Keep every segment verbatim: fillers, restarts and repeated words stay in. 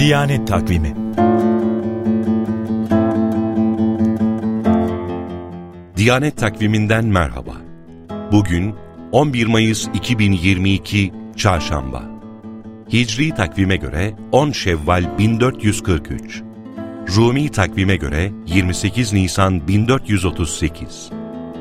Diyanet Takvimi. Diyanet Takviminden merhaba. Bugün on bir Mayıs iki bin yirmi iki Çarşamba. Hicri takvime göre on Şevval bin dört yüz kırk üç. Rumi takvime göre yirmi sekiz Nisan bin dört yüz otuz sekiz.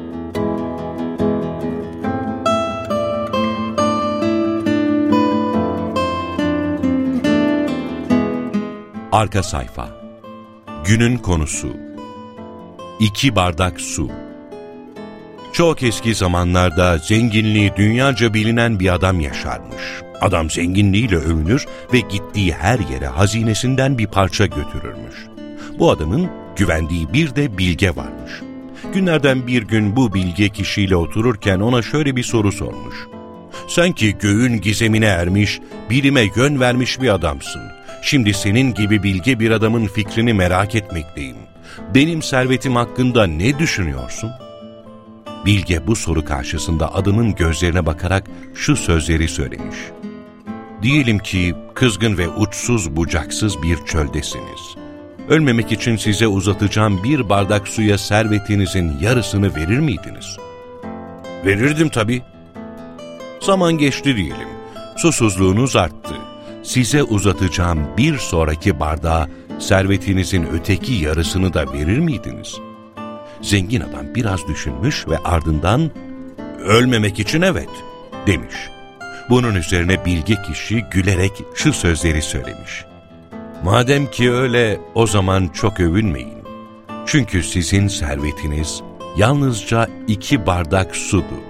Arka sayfa. Günün konusu: İki bardak su. Çok eski zamanlarda zenginliği dünyaca bilinen bir adam yaşarmış. Adam zenginliğiyle övünür ve gittiği her yere hazinesinden bir parça götürürmüş. Bu adamın güvendiği bir de bilge varmış. Günlerden bir gün bu bilge kişiyle otururken ona şöyle bir soru sormuş. "Sen ki göğün gizemine ermiş, bilime yön vermiş bir adamsın. Şimdi senin gibi bilge bir adamın fikrini merak etmekteyim. Benim servetim hakkında ne düşünüyorsun?" Bilge bu soru karşısında adamın gözlerine bakarak şu sözleri söylemiş. "Diyelim ki kızgın ve uçsuz bucaksız bir çöldesiniz. Ölmemek için size uzatacağım bir bardak suya servetinizin yarısını verir miydiniz?" "Verirdim tabii." "Zaman geçti diyelim. Susuzluğunuz arttı. Size uzatacağım bir sonraki bardağa servetinizin öteki yarısını da verir miydiniz?" Zengin adam biraz düşünmüş ve ardından "Ölmemek için evet" demiş. Bunun üzerine bilge kişi gülerek şu sözleri söylemiş. "Madem ki öyle, o zaman çok övünmeyin. Çünkü sizin servetiniz yalnızca iki bardak sudur."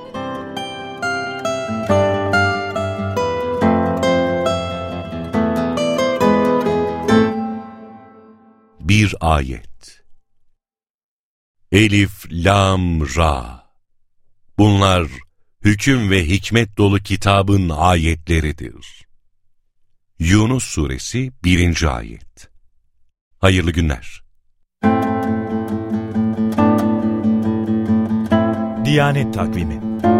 Bir ayet. Elif, Lam, Ra. Bunlar hüküm ve hikmet dolu kitabın ayetleridir. Yunus Suresi birinci ayet. Hayırlı günler. Diyanet Takvimi.